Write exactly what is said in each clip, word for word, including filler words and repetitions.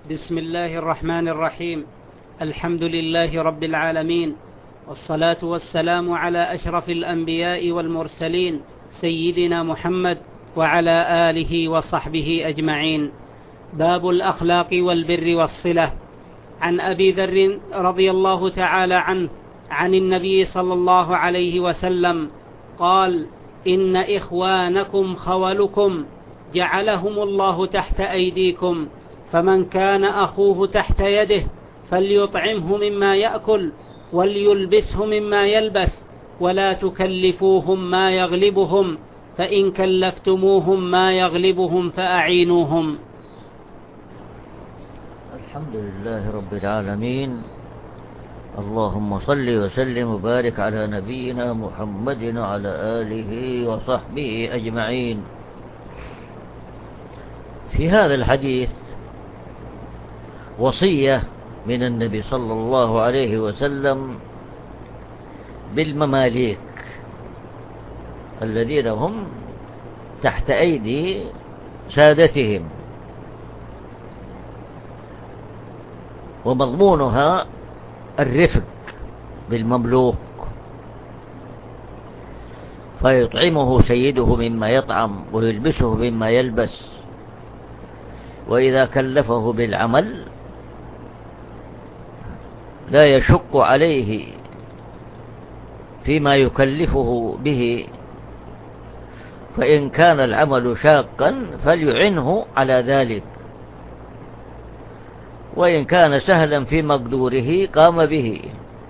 بسم الله الرحمن الرحيم. الحمد لله رب العالمين، والصلاة والسلام على أشرف الأنبياء والمرسلين سيدنا محمد وعلى آله وصحبه أجمعين. باب الأخلاق والبر والصلة. عن أبي ذر رضي الله تعالى عنه عن النبي صلى الله عليه وسلم قال: إن إخوانكم خولكم جعلهم الله تحت أيديكم، فمن كان أخوه تحت يده فليطعمه مما يأكل وليلبسه مما يلبس، ولا تكلفوهم ما يغلبهم، فإن كلفتموهم ما يغلبهم فأعينوهم. الحمد لله رب العالمين، اللهم صل وسلم وبارك على نبينا محمد وعلى آله وصحبه أجمعين. في هذا الحديث وصية من النبي صلى الله عليه وسلم بالمماليك الذين هم تحت أيدي سادتهم، ومضمونها الرفق بالمملوك، فيطعمه سيده مما يطعم ويلبسه مما يلبس، وإذا كلفه بالعمل لا يشق عليه فيما يكلفه به، فإن كان العمل شاقا فليعنه على ذلك، وإن كان سهلا في مقدوره قام به.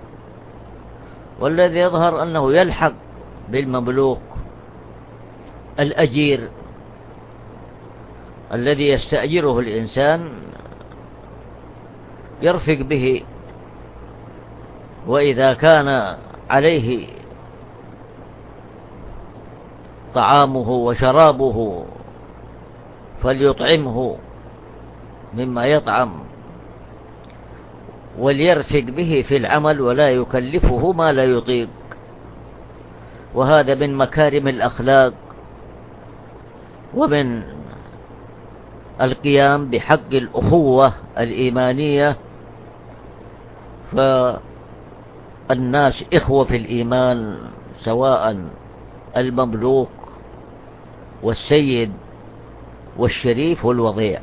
والذي يظهر أنه يلحق بالمملوك الأجير الذي يستأجره الإنسان، يرفق به، وإذا كان عليه طعامه وشرابه فليطعمه مما يطعم وليرفق به في العمل، ولا يكلفه ما لا يطيق. وهذا من مكارم الأخلاق ومن القيام بحق الأخوة الإيمانية، فالناس إخوة في الإيمان، سواء المملوك والسيد والشريف والوضيع.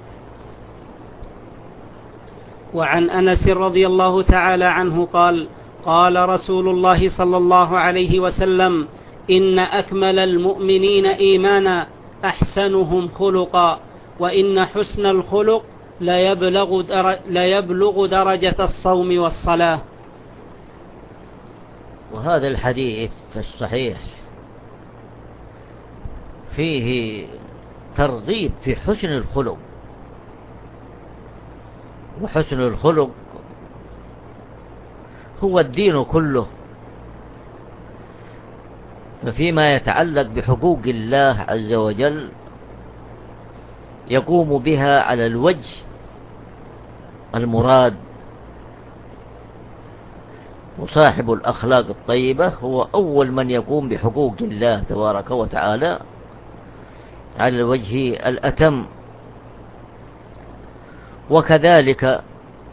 وعن أنس رضي الله تعالى عنه قال: قال رسول الله صلى الله عليه وسلم: إن أكمل المؤمنين إيمانا أحسنهم خلقا، وإن حسن الخلق ليبلغ, در... ليبلغ درجة الصوم والصلاة. وهذا الحديث في الصحيح فيه ترغيب في حسن الخلق، وحسن الخلق هو الدين كله. ففيما يتعلق بحقوق الله عز وجل يقوم بها على الوجه المراد، وصاحب الأخلاق الطيبة هو أول من يقوم بحقوق الله تبارك وتعالى على الوجه الأتم. وكذلك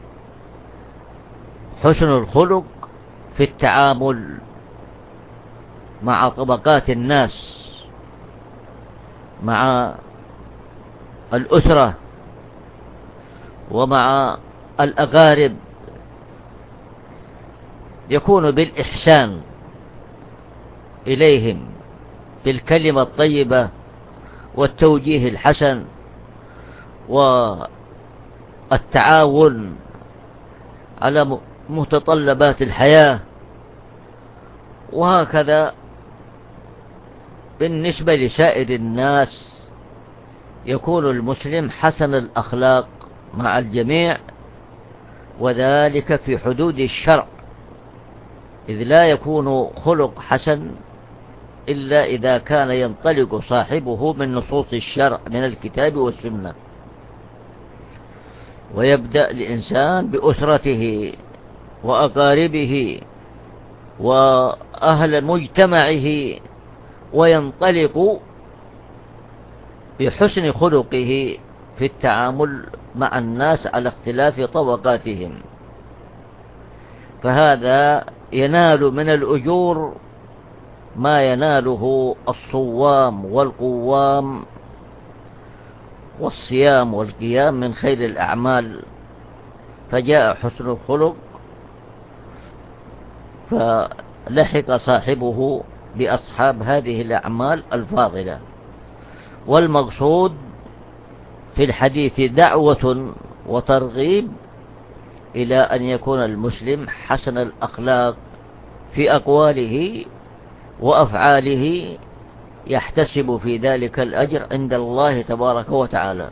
حسن الخلق في التعامل مع طبقات الناس، مع الأسرة ومع الأقارب، يكون بالإحسان إليهم بالكلمة الطيبة والتوجيه الحسن والتعاون على متطلبات الحياة. وهكذا بالنسبة لسائر الناس يكون المسلم حسن الأخلاق مع الجميع، وذلك في حدود الشرع، إذ لا يكون خلق حسن إلا إذا كان ينطلق صاحبه من نصوص الشرع من الكتاب والسنة. ويبدأ الإنسان بأسرته وأقاربه وأهل مجتمعه، وينطلق بحسن خلقه في التعامل مع الناس على اختلاف طبقاتهم، فهذا ينال من الأجور ما يناله الصوام والقوام والصيام والقيام من خير الأعمال. فجاء حسن الخلق فلحق صاحبه بأصحاب هذه الأعمال الفاضلة. والمقصود في الحديث دعوة وترغيب إلى أن يكون المسلم حسن الأخلاق في أقواله وأفعاله، يحتسب في ذلك الأجر عند الله تبارك وتعالى.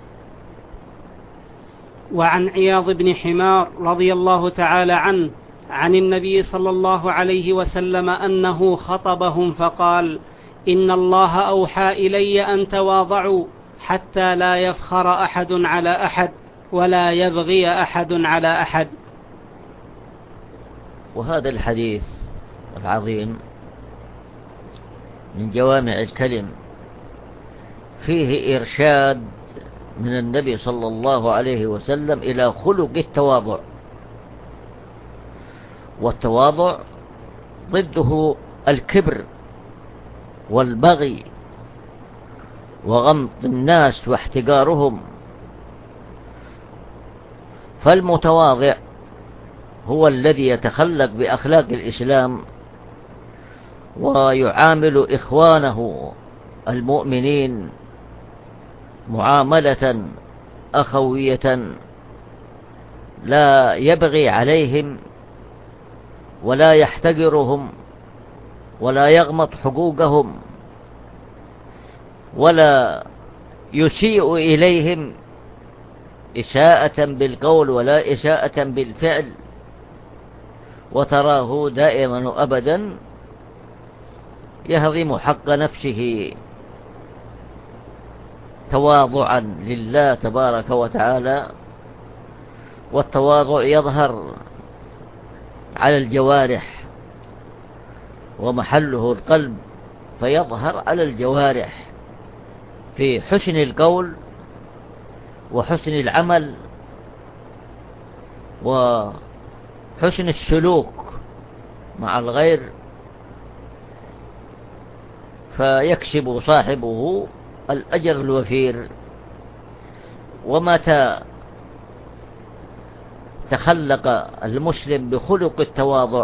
وعن عياض بن حمار رضي الله تعالى عنه عن النبي صلى الله عليه وسلم أنه خطبهم فقال: إن الله أوحى إلي أن تواضعوا حتى لا يفخر أحد على أحد ولا يبغي أحد على أحد. وهذا الحديث العظيم من جوامع الكلم فيه إرشاد من النبي صلى الله عليه وسلم إلى خلق التواضع، والتواضع ضده الكبر والبغي وغمط الناس واحتقارهم. فالمتواضع هو الذي يتخلق بأخلاق الإسلام ويعامل إخوانه المؤمنين معاملة أخوية، لا يبغي عليهم ولا يحتقرهم ولا يغمط حقوقهم ولا يسيء إليهم إساءة بالقول ولا إساءة بالفعل، وتراه دائما وأبدا يهضم حق نفسه تواضعا لله تبارك وتعالى. والتواضع يظهر على الجوارح ومحله القلب، فيظهر على الجوارح في حسن القول وحسن العمل وحسن السلوك مع الغير، فيكسب صاحبه الأجر الوفير. ومتى تخلق المسلم بخلق التواضع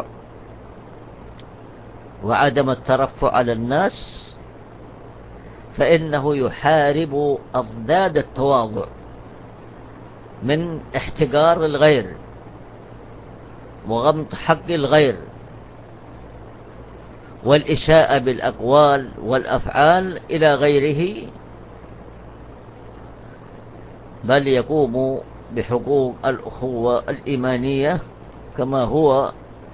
وعدم الترفع على الناس فإنه يحارب أضداد التواضع من احتقار الغير وغمط حق الغير والإساءة بالأقوال والأفعال إلى غيره، بل يقوم بحقوق الأخوة الإيمانية كما هو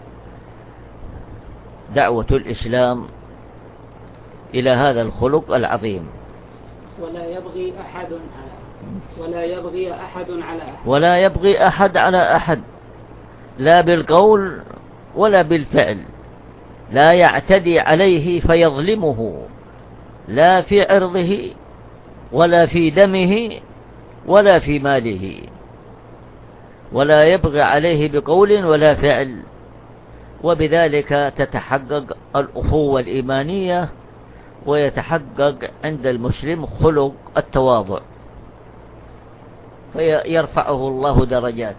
دعوة الإسلام إلى هذا الخلق العظيم. ولا يبغي أحد على ولا يبغي أحد على أحد ولا يبغي أحد على أحد، لا بالقول ولا بالفعل، لا يعتدي عليه فيظلمه، لا في عرضه ولا في دمه ولا في ماله، ولا يبغي عليه بقول ولا فعل. وبذلك تتحقق الأخوة الإيمانية ويتحقق عند المسلم خلق التواضع، فيرفعه الله درجات.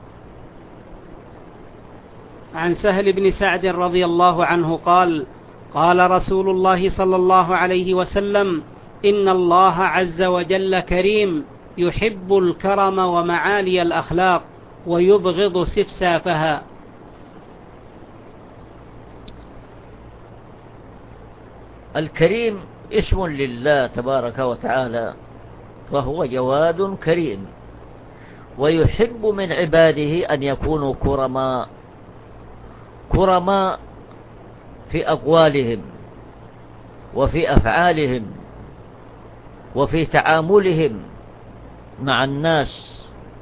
عن سهل بن سعد رضي الله عنه قال: قال رسول الله صلى الله عليه وسلم: إن الله عز وجل كريم يحب الكرم ومعالي الأخلاق ويبغض سفسافها. الكريم اسم لله تبارك وتعالى، فهو جواد كريم، ويحب من عباده أن يكونوا كرماء كرماء في أقوالهم وفي أفعالهم وفي تعاملهم مع الناس.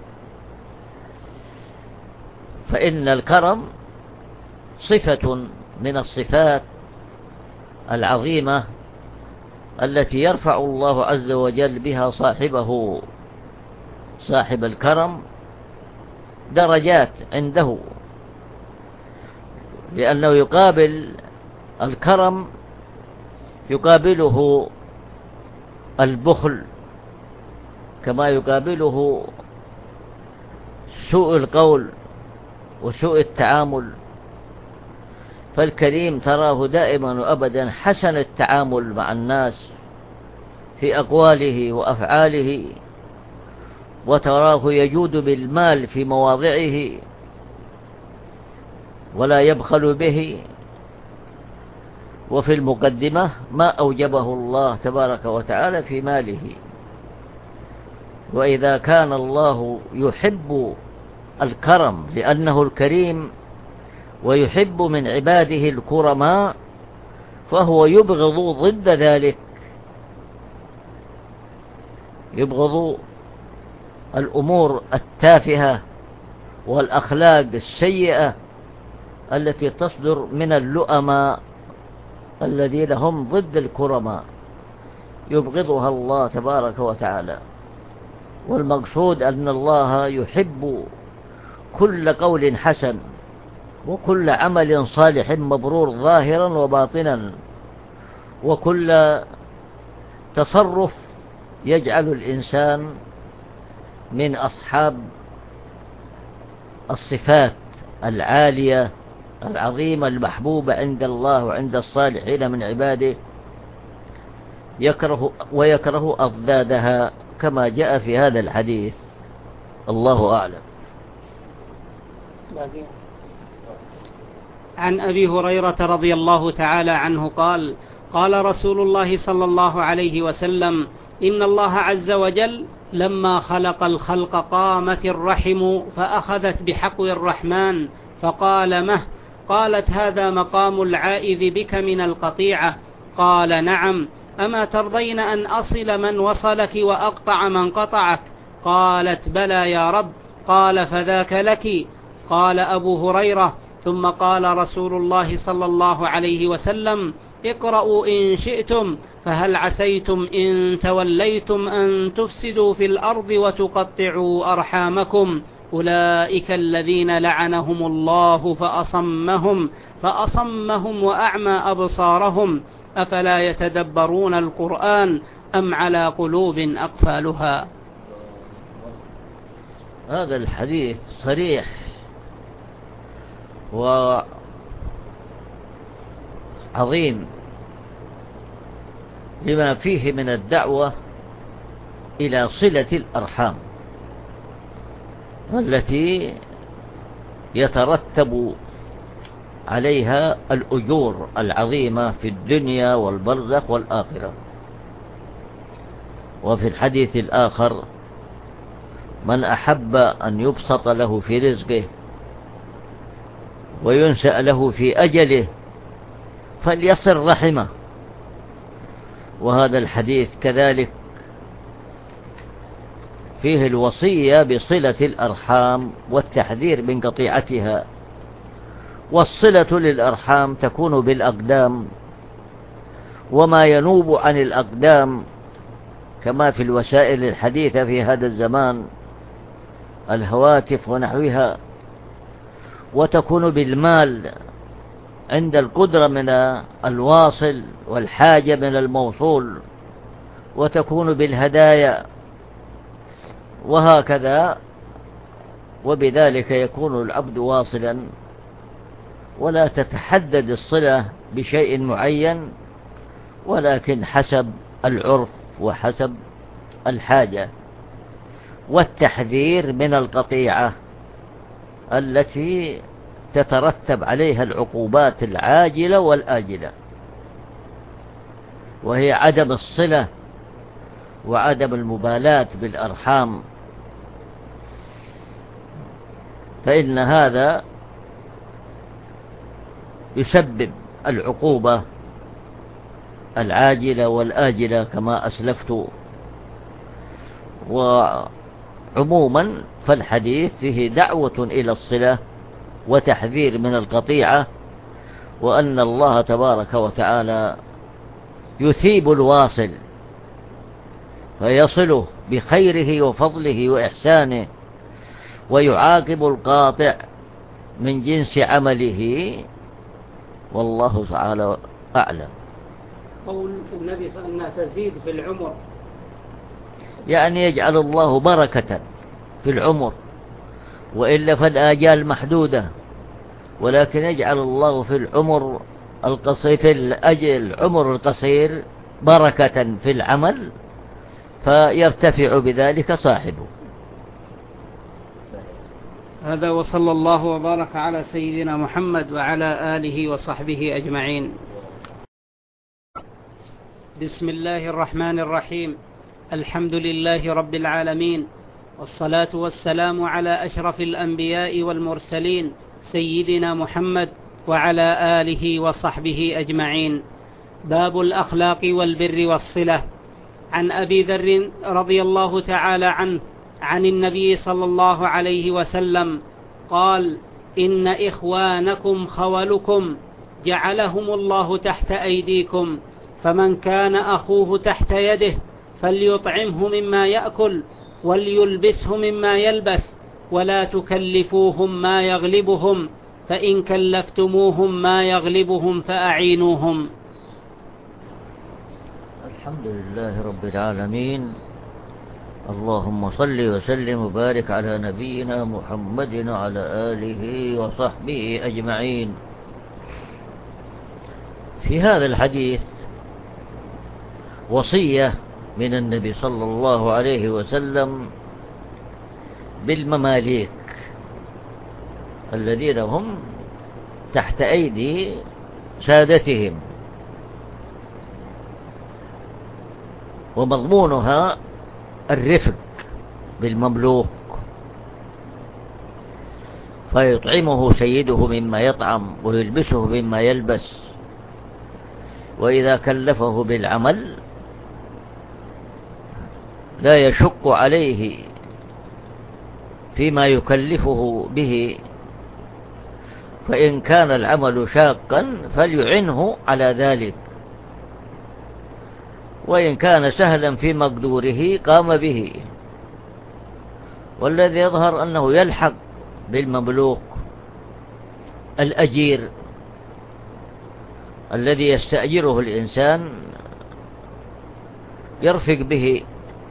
فإن الكرم صفة من الصفات العظيمة التي يرفع الله عز وجل بها صاحبه صاحب الكرم درجات عنده، لأنه يقابل الكرم يقابله البخل، كما يقابله سوء القول وسوء التعامل. فالكريم تراه دائما وأبدا حسن التعامل مع الناس في أقواله وأفعاله، وتراه يجود بالمال في مواضعه ولا يبخل به. وفي المقدمة ما أوجبه الله تبارك وتعالى في ماله. وإذا كان الله يحب الكرم لأنه الكريم ويحب من عباده الكرماء، فهو يبغض ضد ذلك، يبغض الأمور التافهة والأخلاق السيئة التي تصدر من اللؤماء الذين هم ضد الكرماء، يبغضها الله تبارك وتعالى. والمقصود أن الله يحب كل قول حسن وكل عمل صالح مبرور ظاهرا وباطنا، وكل تصرف يجعل الإنسان من أصحاب الصفات العالية العظيمة المحبوبة عند الله وعند الصالحين من عباده، يكره ويكره أضدادها كما جاء في هذا الحديث. الله أعلم. عن أبي هريرة رضي الله تعالى عنه قال: قال رسول الله صلى الله عليه وسلم: إن الله عز وجل لما خلق الخلق قامت الرحم فأخذت بحقو الرحمن فقال: مه؟ قالت: هذا مقام العائذ بك من القطيعة. قال: نعم. أما ترضين أن أصل من وصلك وأقطع من قطعك؟ قالت: بلى يا رب. قال: فذاك لك. قال أبو هريرة: ثم قال رسول الله صلى الله عليه وسلم: اقرأوا إن شئتم، فهل عسيتم إن توليتم أن تفسدوا في الأرض وتقطعوا أرحامكم؟ أولئك الذين لعنهم الله فأصمهم فأصمهم وأعمى أبصارهم، أفلا يتدبرون القرآن أم على قلوب أقفالها. هذا الحديث صريح وعظيم لما فيه من الدعوة إلى صلة الأرحام التي يترتب عليها الأجور العظيمة في الدنيا والبرزخ والآخرة. وفي الحديث الآخر: من أحب أن يبسط له في رزقه وينشأ له في أجله فليصل رحمه. وهذا الحديث كذلك فيه الوصية بصلة الأرحام والتحذير من قطيعتها. والصلة للأرحام تكون بالأقدام وما ينوب عن الأقدام، كما في الوسائل الحديثة في هذا الزمان، الهواتف ونحوها. وتكون بالمال عند القدرة من الواصل والحاجة من الموصول، وتكون بالهدايا، وهكذا. وبذلك يكون العبد واصلا، ولا تتحدد الصلة بشيء معين، ولكن حسب العرف وحسب الحاجة. والتحذير من القطيعة التي تترتب عليها العقوبات العاجلة والآجلة، وهي عدم الصلة وعدم المبالاة بالأرحام، فإن هذا يسبب العقوبة العاجلة والآجلة كما أسلفت. وعموما فالحديث فيه دعوة إلى الصلة وتحذير من القطيعة، وأن الله تبارك وتعالى يثيب الواصل فيصله بخيره وفضله وإحسانه، ويعاقب القاطع من جنس عمله. والله تعالى أعلم. قول النبي صلى الله عليه وسلم تزيد في العمر، يعني يجعل الله بركة في العمر، وإلا فالآجال محدودة، ولكن يجعل الله في العمر القصير، في الأجل العمر القصير بركة في العمل، فيرتفع بذلك صاحبه. هذا وصلى الله وبارك على سيدنا محمد وعلى آله وصحبه أجمعين. بسم الله الرحمن الرحيم. الحمد لله رب العالمين، والصلاة والسلام على أشرف الأنبياء والمرسلين سيدنا محمد وعلى آله وصحبه أجمعين. باب الأخلاق والبر والصلة. عن أبي ذر رضي الله تعالى عنه عن النبي صلى الله عليه وسلم قال: إن إخوانكم خولكم جعلهم الله تحت أيديكم، فمن كان أخوه تحت يده فليطعمه مما يأكل وليلبسه مما يلبس، ولا تكلفوهم ما يغلبهم، فإن كلفتموهم ما يغلبهم فأعينوهم. الحمد لله رب العالمين، اللهم صل وسلم وبارك على نبينا محمد وعلى آله وصحبه أجمعين. في هذا الحديث وصية من النبي صلى الله عليه وسلم بالمماليك الذين هم تحت أيدي سادتهم، ومضمونها الرفق بالمملوك، فيطعمه سيده مما يطعم ويلبسه مما يلبس، وإذا كلفه بالعمل لا يشق عليه فيما يكلفه به، فإن كان العمل شاقا فليعنه على ذلك، وإن كان سهلا في مقدوره قام به. والذي يظهر أنه يلحق بالمملوك الأجير الذي يستأجره الإنسان، يرفق به،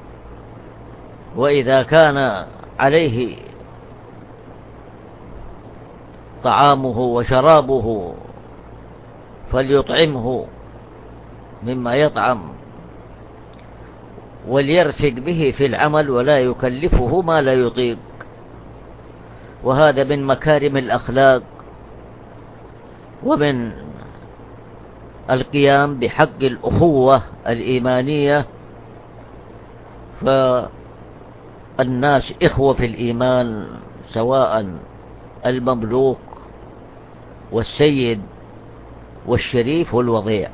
وإذا كان عليه طعامه وشرابه فليطعمه مما يطعم، وليرفق به في العمل ولا يكلفه ما لا يطيق. وهذا من مكارم الأخلاق ومن القيام بحق الأخوة الإيمانية، فالناس إخوة في الإيمان، سواء المملوك والسيد والشريف والوضيع.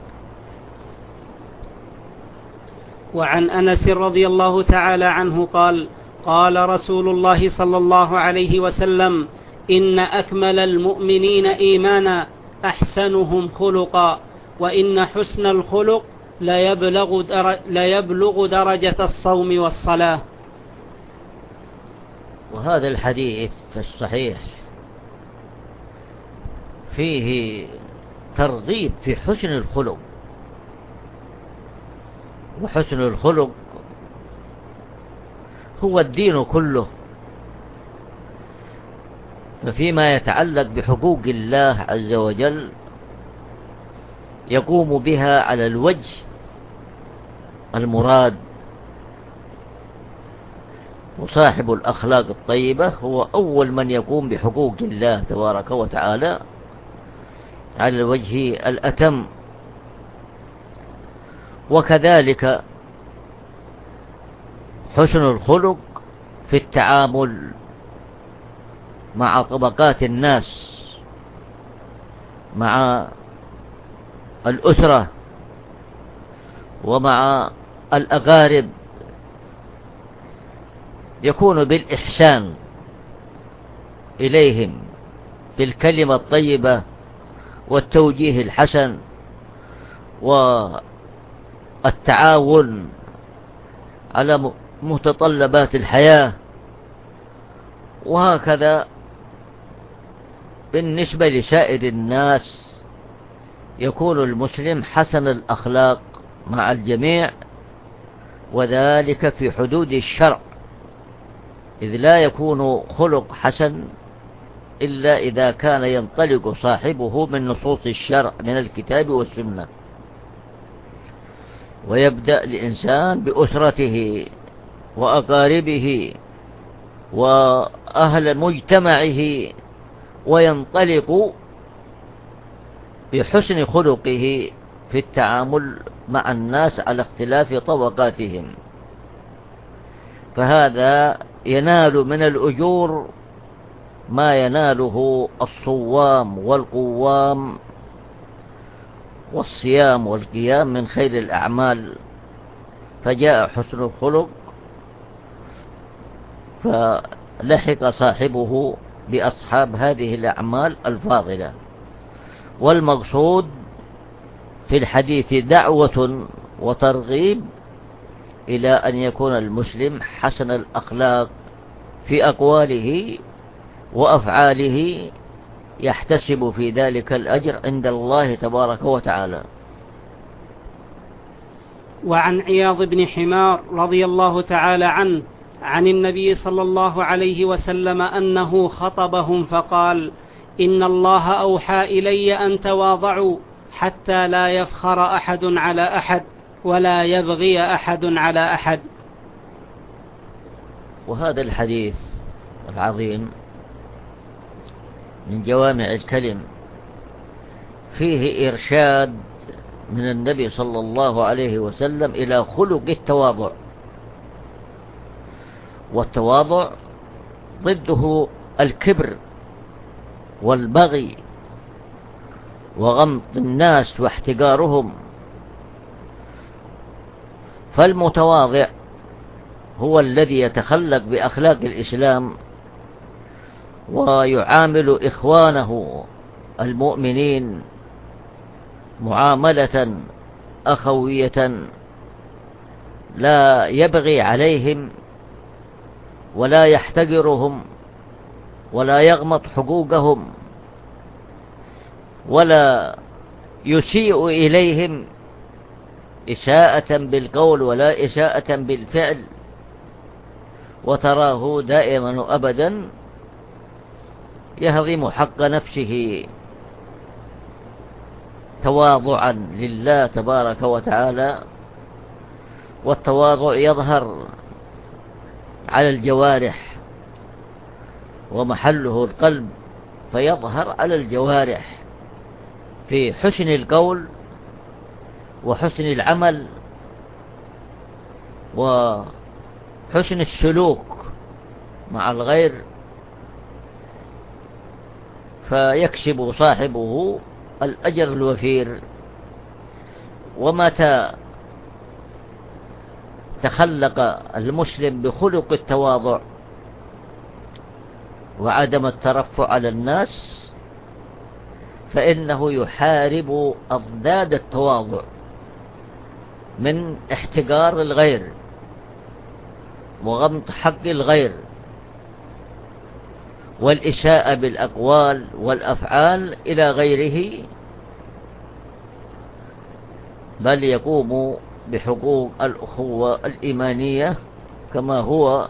وعن أنس رضي الله تعالى عنه قال: قال رسول الله صلى الله عليه وسلم: إن أكمل المؤمنين إيمانا أحسنهم خلقا، وإن حسن الخلق ليبلغ, در... ليبلغ درجة الصوم والصلاة. وهذا الحديث في الصحيح فيه ترغيب في حسن الخلق، وحسن الخلق هو الدين كله. ففيما يتعلق بحقوق الله عز وجل يقوم بها على الوجه المراد، وصاحب الأخلاق الطيبة هو أول من يقوم بحقوق الله تبارك وتعالى على الوجه الأتم. وكذلك حسن الخلق في التعامل مع طبقات الناس، مع الأسرة ومع الأقارب، يكون بالإحسان إليهم بالكلمة الطيبة والتوجيه الحسن والتعاون على متطلبات الحياة. وهكذا بالنسبة لسائر الناس يكون المسلم حسن الأخلاق مع الجميع، وذلك في حدود الشرع، إذ لا يكون خلق حسن إلا إذا كان ينطلق صاحبه من نصوص الشرع من الكتاب والسنة. ويبدأ الإنسان بأسرته وأقاربه وأهل مجتمعه، وينطلق بحسن خلقه في التعامل مع الناس على اختلاف طبقاتهم، فهذا ينال من الأجور ما يناله الصوام والقوام والصيام والقيام من خير الأعمال. فجاء حسن الخلق فلحق صاحبه بأصحاب هذه الأعمال الفاضلة. والمقصود في الحديث دعوة وترغيب إلى أن يكون المسلم حسن الأخلاق في أقواله وأفعاله، يحتسب في ذلك الأجر عند الله تبارك وتعالى. وعن عياض بن حمار رضي الله تعالى عنه عن النبي صلى الله عليه وسلم أنه خطبهم فقال: إن الله أوحى إلي أن تواضعوا حتى لا يفخر أحد على أحد ولا يبغي أحد على أحد. وهذا الحديث العظيم من جوامع الكلم فيه إرشاد من النبي صلى الله عليه وسلم إلى خلق التواضع. والتواضع ضده الكبر والبغي وغمط الناس واحتقارهم. فالمتواضع هو الذي يتخلق بأخلاق الإسلام ويعامل إخوانه المؤمنين معاملة أخوية، لا يبغي عليهم ولا يحتقرهم ولا يغمط حقوقهم ولا يسيء إليهم إساءة بالقول ولا إساءة بالفعل، وتراه دائما وأبدا يهضم حق نفسه تواضعا لله تبارك وتعالى. والتواضع يظهر على الجوارح ومحله القلب، فيظهر على الجوارح في حسن القول وحسن العمل وحسن السلوك مع الغير، فيكسب صاحبه الأجر الوفير. ومتى تخلق المسلم بخلق التواضع وعدم الترفع على الناس، فإنه يحارب أضداد التواضع من احتقار الغير وغمط حق الغير والإساءة بالأقوال والأفعال إلى غيره، بل يقوم بحقوق الأخوة الإيمانية كما هو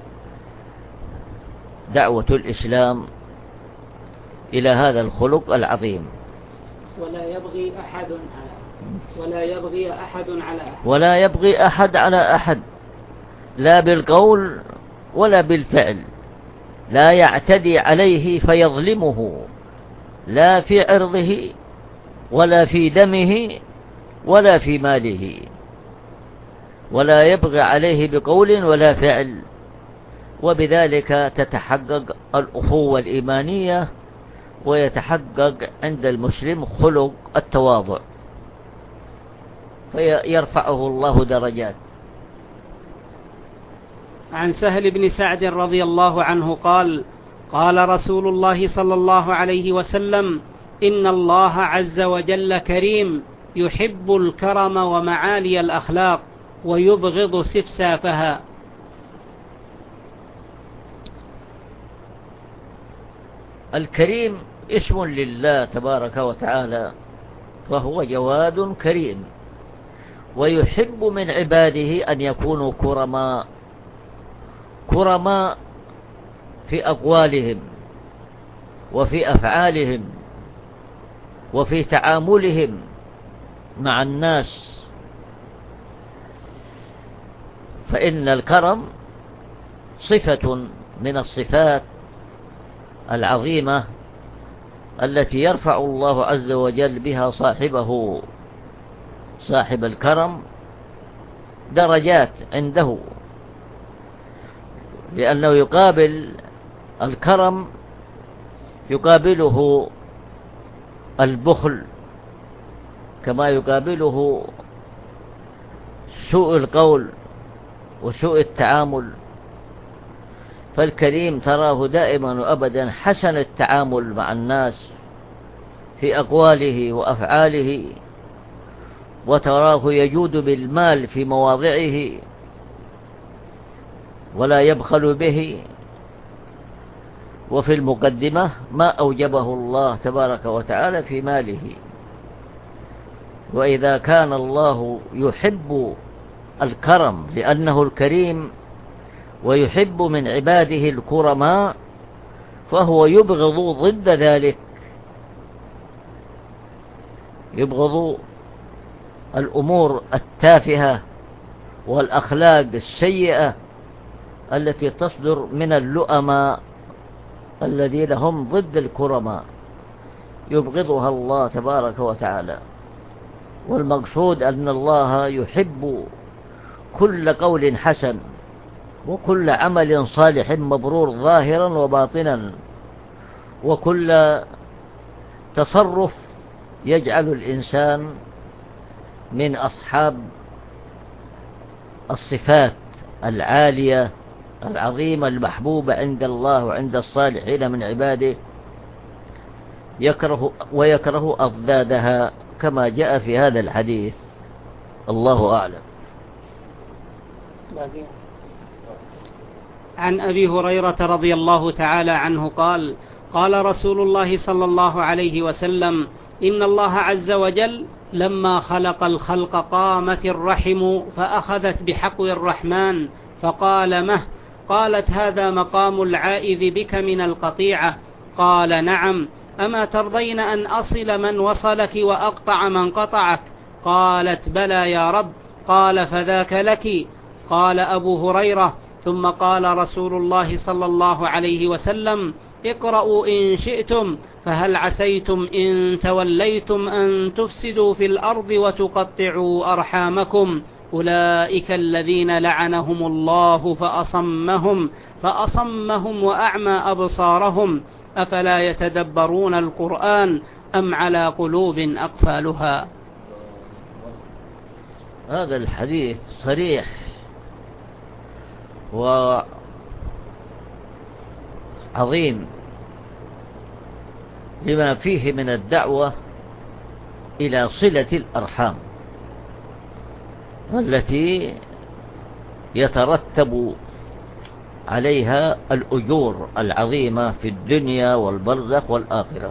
دعوة الإسلام إلى هذا الخلق العظيم. ولا يبغي أحد على ولا يبغي أحد على أحد ولا يبغي أحد على أحد، لا بالقول ولا بالفعل، لا يعتدي عليه فيظلمه، لا في عرضه ولا في دمه ولا في ماله، ولا يبغي عليه بقول ولا فعل. وبذلك تتحقق الأخوة الإيمانية ويتحقق عند المسلم خلق التواضع، فيرفعه الله درجات. عن سهل بن سعد رضي الله عنه قال: قال رسول الله صلى الله عليه وسلم: إن الله عز وجل كريم يحب الكرم ومعالي الأخلاق، ويبغض سفسافها. الكريم اسم لله تبارك وتعالى، وهو جواد كريم، ويحب من عباده أن يكونوا كرماء، كرماء في أقوالهم وفي أفعالهم وفي تعاملهم مع الناس. فإن الكرم صفة من الصفات العظيمة التي يرفع الله عز وجل بها صاحبه، صاحب الكرم، درجات عنده، لأنه يقابل الكرم يقابله البخل، كما يقابله سوء القول وسوء التعامل. فالكريم تراه دائما وأبدا حسن التعامل مع الناس في أقواله وأفعاله، وتراه يجود بالمال في مواضعه ولا يبخل به. وفي المقدمة ما أوجبه الله تبارك وتعالى في ماله. وإذا كان الله يحب الكرم لأنه الكريم ويحب من عباده الكرماء، فهو يبغض ضد ذلك، يبغض الأمور التافهة والأخلاق السيئة التي تصدر من اللؤماء الذين هم ضد الكرماء، يبغضها الله تبارك وتعالى. والمقصود أن الله يحب كل قول حسن وكل عمل صالح مبرور ظاهرا وباطنا، وكل تصرف يجعل الإنسان من أصحاب الصفات العالية العظيمة المحبوبة عند الله وعند الصالحين من عباده، يكره ويكره أضدادها كما جاء في هذا الحديث. الله أعلم. عن أبي هريرة رضي الله تعالى عنه قال: قال رسول الله صلى الله عليه وسلم: إن الله عز وجل لما خلق الخلق قامت الرحم فأخذت بحقو الرحمن فقال: مه؟ قالت: هذا مقام العائذ بك من القطيعة. قال: نعم. أما ترضين أن أصل من وصلك وأقطع من قطعك؟ قالت: بلى يا رب. قال: فذاك لك. قال أبو هريرة: ثم قال رسول الله صلى الله عليه وسلم: اقرأوا إن شئتم، فهل عسيتم إن توليتم أن تفسدوا في الأرض وتقطعوا أرحامكم؟ أولئك الذين لعنهم الله فأصمهم فأصمهم وأعمى أبصارهم، أفلا يتدبرون القرآن أم على قلوب أقفالها. هذا الحديث صريح وعظيم لما فيه من الدعوة إلى صلة الأرحام التي يترتب عليها الأجور العظيمة في الدنيا والبرزخ والآخرة.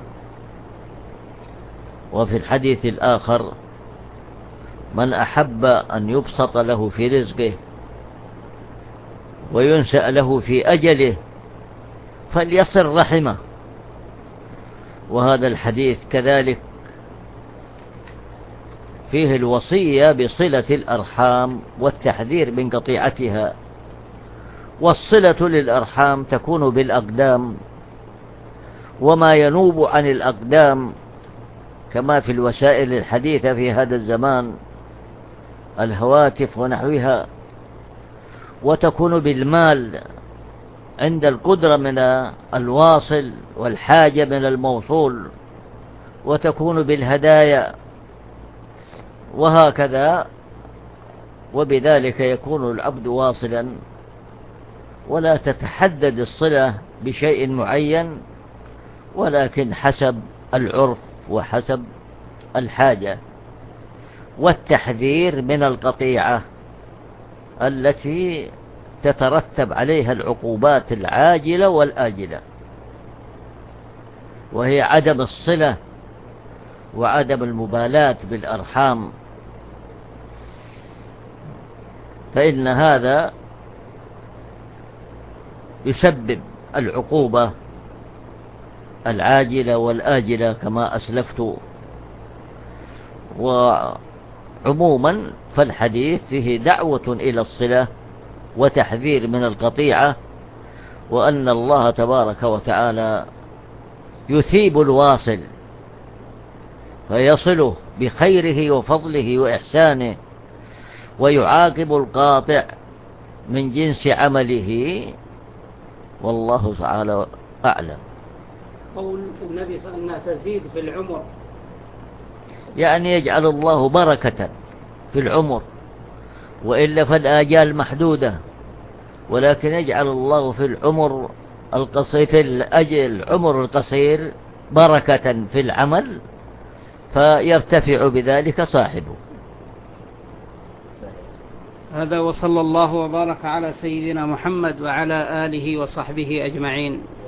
وفي الحديث الآخر: من أحب أن يبسط له في رزقه وينشأ له في أجله فليصل رحمه. وهذا الحديث كذلك فيه الوصية بصلة الأرحام والتحذير من قطيعتها. والصلة للأرحام تكون بالأقدام وما ينوب عن الأقدام، كما في الوسائل الحديثة في هذا الزمان، الهواتف ونحوها. وتكون بالمال عند القدرة من الواصل والحاجة من الموصول، وتكون بالهدايا، وهكذا. وبذلك يكون العبد واصلا، ولا تتحدد الصلة بشيء معين، ولكن حسب العرف وحسب الحاجة. والتحذير من القطيعة التي تترتب عليها العقوبات العاجلة والآجلة، وهي عدم الصلة وعدم المبالاة بالأرحام، فإن هذا يسبب العقوبة العاجلة والآجلة كما أسلفت. وعموما فالحديث فيه دعوة إلى الصلة وتحذير من القطيعة، وأن الله تبارك وتعالى يثيب الواصل فيصله بخيره وفضله وإحسانه، ويعاقب القاطع من جنس عمله، والله تعالى أعلم. قول النبي صلى الله عليه وسلم تزيد في العمر، يعني يجعل الله بركة في العمر، وإلا فالآجال محدودة، ولكن يجعل الله في العمر القصير في الأجل العمر القصير بركة في العمل، فيرتفع بذلك صاحبه. هذا وصلى الله وبارك على سيدنا محمد وعلى آله وصحبه أجمعين.